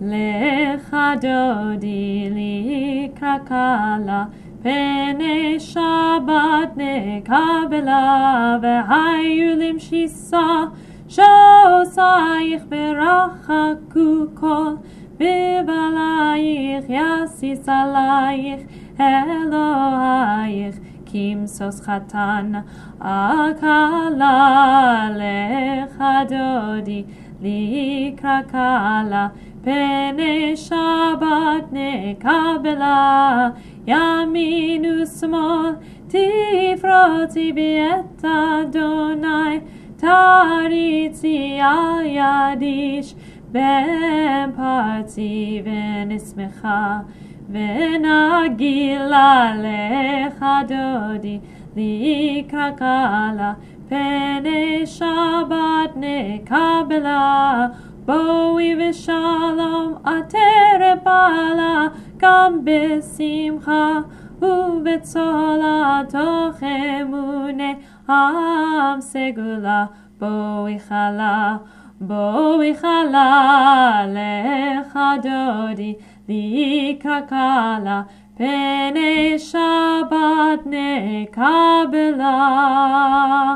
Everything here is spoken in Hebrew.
לך דודי לקרא קלה, פני שבת נקבלה, והיו למשיסה שעושייך ברחקו כל, בבלייך יסיס עלייך אלוהייך, כמשוש חתן הכלה. לך דודי לקרא קלה, פני שבת נקבלה, ימין ושמאל תפרוצי בית אדוני, תריצי על ידיש בין פרצי ונשמחה ונגילה. לך דודי לקרא קלה, פני שבת נקבלה, בואי ושלום עטרת בעלה, גם בשמחה ובצהלה, תוך אמונה עם סגולה. בואי חלה, בואי חלה, לך דודי לקרא קלה, פני שבת נקבלה.